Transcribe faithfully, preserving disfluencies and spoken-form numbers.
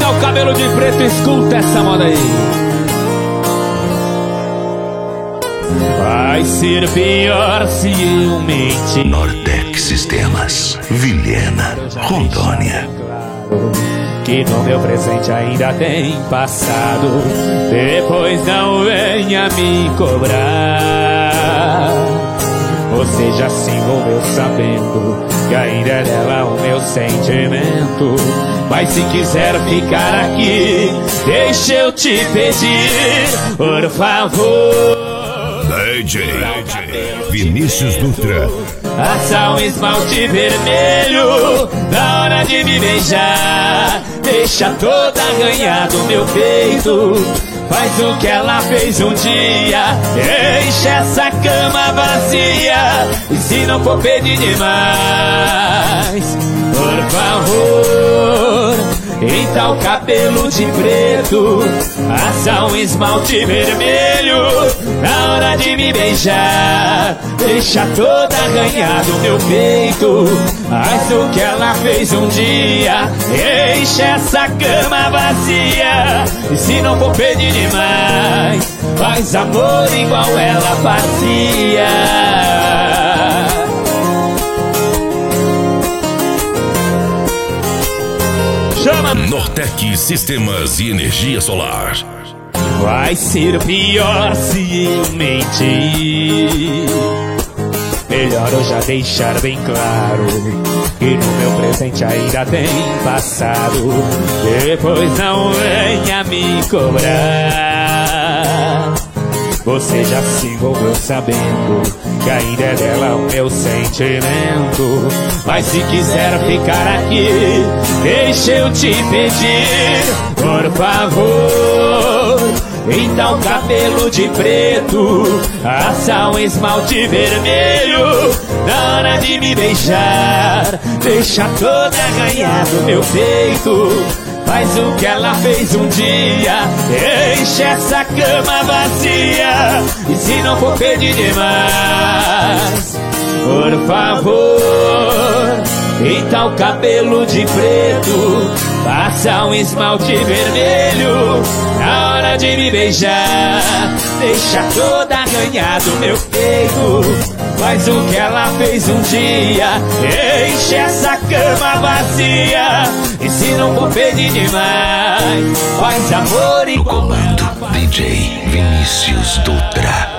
tá o cabelo de preto, escuta essa moda aí. Vai ser pior se eu mentir. Nortec Sistemas, Vilhena, Rondônia. Que no meu presente ainda tem passado. Depois não venha me cobrar. Você já se envolveu sabendo que ainda é dela o meu sentimento. Mas se quiser ficar aqui, deixa eu te pedir, por favor. D J Vinícius Dutra. Passa um esmalte vermelho na hora de me beijar. Deixa toda arranhada o meu peito. Faz o que ela fez um dia. Deixa essa cama vazia. E se não for pedir demais, por favor, pinta o cabelo de preto. Passa um esmalte vermelho na hora de me beijar. Deixa toda arranhada o meu peito. Faz o que ela fez um dia. Deixa essa cama vazia. E se não for pedir demais, faz amor igual ela fazia. Chama Nortec Sistemas e Energia Solar. Vai ser pior se eu mentir. Melhor eu já deixar bem claro que no meu presente ainda tem passado. Depois não venha me cobrar. Você já se envolveu sabendo que ainda é dela o meu sentimento. Mas se quiser ficar aqui, deixa eu te pedir, por favor, pinta o cabelo de preto. Passa um esmalte vermelho na hora de me beijar. Deixa toda arranhada o meu peito. Faz o que ela fez um dia. Deixa essa cama vazia. E se não for pedir demais, por favor, pinta o cabelo de preto. Passa um esmalte vermelho na hora de me beijar. Deixa toda arranhada o meu peito. Faz o que ela fez um dia. Enche essa cama vazia. E se não for pedir demais, faz amor igual ela fazia. D J Vinícius Dutra.